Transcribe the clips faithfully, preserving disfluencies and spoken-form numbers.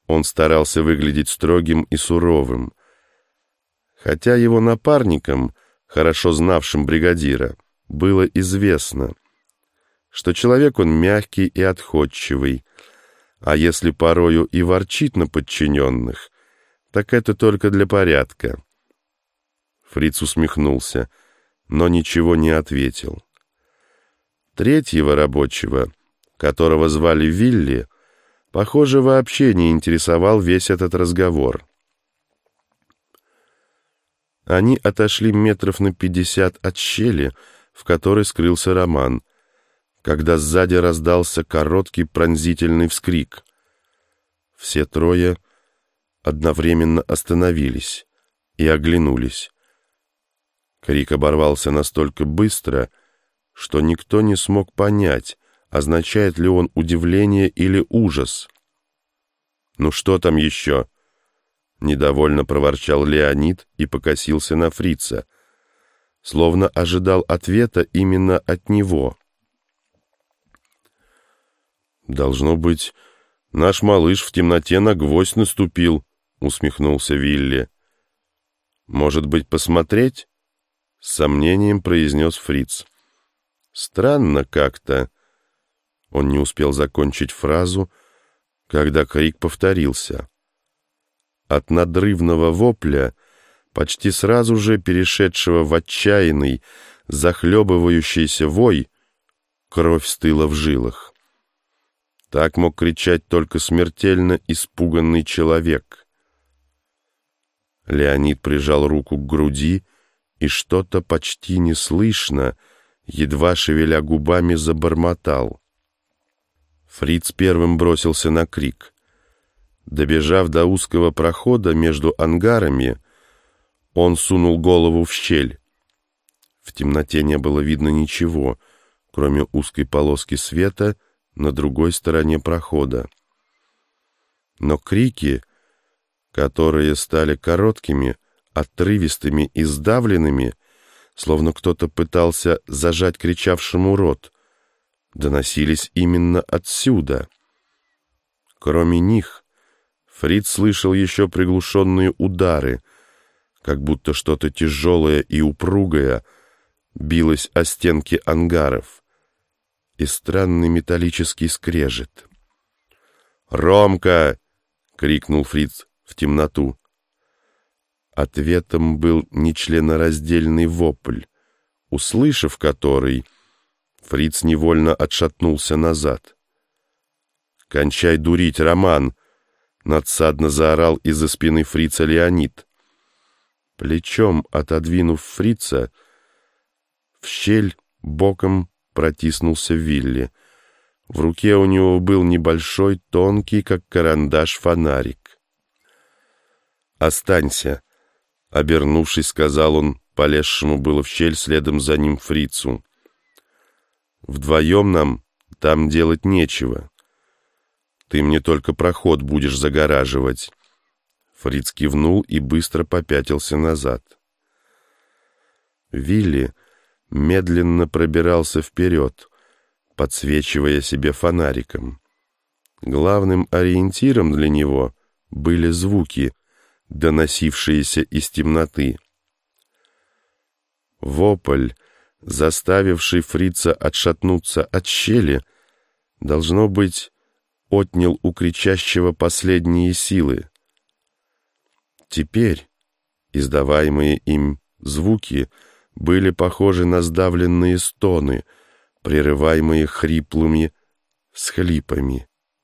Он старался выглядеть строгим и суровым, хотя его напарникам, хорошо знавшим бригадира, было известно, что человек он мягкий и отходчивый, а если порою и ворчит на подчиненных, так это только для порядка. Фриц усмехнулся, но ничего не ответил. Третьего рабочего, которого звали Вилли, похоже, вообще не интересовал весь этот разговор. Они отошли метров на пятьдесят от щели, в которой скрылся Роман, когда сзади раздался короткий пронзительный вскрик. Все трое одновременно остановились и оглянулись. Крик оборвался настолько быстро, что никто не смог понять, означает ли он удивление или ужас. «Ну что там еще?» — недовольно проворчал Леонид и покосился на Фрица, словно ожидал ответа именно от него. «Должно быть, наш малыш в темноте на гвоздь наступил», — усмехнулся Вилли. «Может быть, посмотреть?» — с сомнением произнес Фриц. «Странно как-то». Он не успел закончить фразу, когда крик повторился. От надрывного вопля, почти сразу же перешедшего в отчаянный, захлебывающийся вой, кровь стыла в жилах. Так мог кричать только смертельно испуганный человек. Леонид прижал руку к груди и что-то почти неслышно, едва шевеля губами, забормотал. Фриц первым бросился на крик. Добежав до узкого прохода между ангарами, он сунул голову в щель. В темноте не было видно ничего, кроме узкой полоски света на другой стороне прохода. Но крики, которые стали короткими, отрывистыми и сдавленными, словно кто-то пытался зажать кричавшему рот, доносились именно отсюда. Кроме них, Фриц слышал еще приглушенные удары, как будто что-то тяжелое и упругое билось о стенки ангаров, и странный металлический скрежет. «Ромка!» — крикнул Фриц в темноту. Ответом был нечленораздельный вопль, услышав который, Фриц невольно отшатнулся назад. «Кончай дурить, Роман!» — надсадно заорал из-за спины Фрица Леонид. Плечом отодвинув Фрица, в щель боком протиснулся Вилли. В руке у него был небольшой, тонкий, как карандаш, фонарик. «Останься!» — обернувшись, сказал он полезшему было в щель следом за ним Фрицу. «Вдвоем нам там делать нечего. Ты мне только проход будешь загораживать». Фриц кивнул и быстро попятился назад. Вилли медленно пробирался вперед, подсвечивая себе фонариком. Главным ориентиром для него были звуки, доносившиеся из темноты. Вопль, заставивший Фрица отшатнуться от щели, должно быть, отнял у кричащего последние силы. Теперь издаваемые им звуки были похожи на сдавленные стоны, прерываемые хриплыми всхлипами.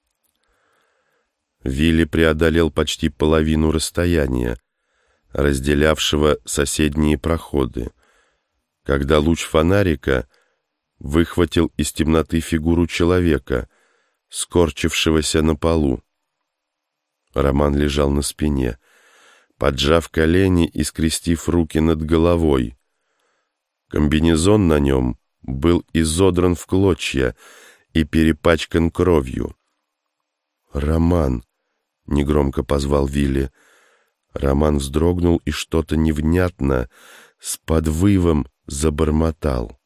Вилли преодолел почти половину расстояния, разделявшего соседние проходы, когда луч фонарика выхватил из темноты фигуру человека, скорчившегося на полу. Роман лежал на спине, поджав колени и скрестив руки над головой. Комбинезон на нем был изодран в клочья и перепачкан кровью. «Роман!» — негромко позвал Вилли. Роман вздрогнул и что-то невнятно с подвывом забормотал.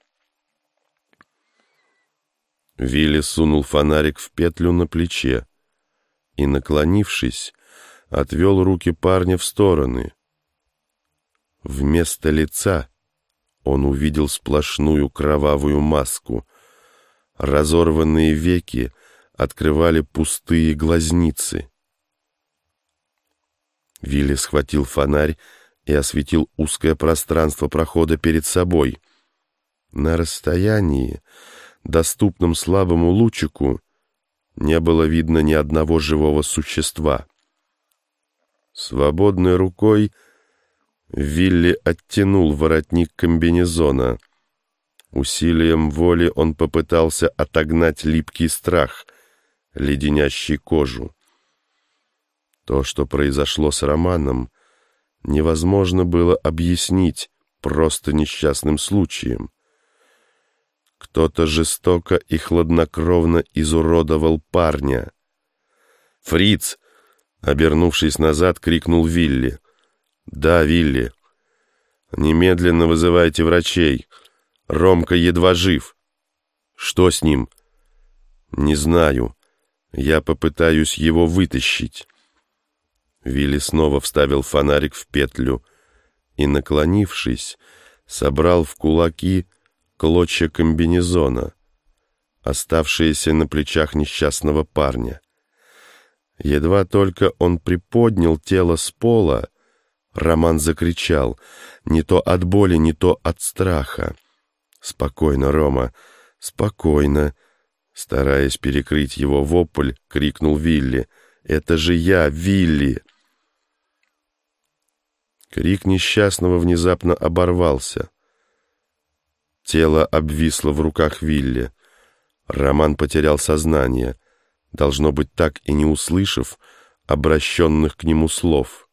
Вилли сунул фонарик в петлю на плече и, наклонившись, отвел руки парня в стороны. Вместо лица он увидел сплошную кровавую маску. Разорванные веки открывали пустые глазницы. Вилли схватил фонарь и осветил узкое пространство прохода перед собой. На расстоянии, доступном слабому лучику, не было видно ни одного живого существа. Свободной рукой Вилли оттянул воротник комбинезона. Усилием воли он попытался отогнать липкий страх, леденящий кожу. То, что произошло с Романом, невозможно было объяснить просто несчастным случаем. Кто-то жестоко и хладнокровно изуродовал парня. «Фриц!» — обернувшись назад, крикнул Вилли. «Да, Вилли. Немедленно вызывайте врачей. Ромка едва жив». «Что с ним?» «Не знаю. Я попытаюсь его вытащить». Вилли снова вставил фонарик в петлю и, наклонившись, собрал в кулаки клочья комбинезона, оставшиеся на плечах несчастного парня. Едва только он приподнял тело с пола, Роман закричал, не то от боли, не то от страха. «Спокойно, Рома, спокойно!» Стараясь перекрыть его вопль, крикнул Вилли. «Это же я, Вилли!» Крик несчастного внезапно оборвался. Тело обвисло в руках Вилли. Роман потерял сознание, должно быть, так и не услышав обращенных к нему слов.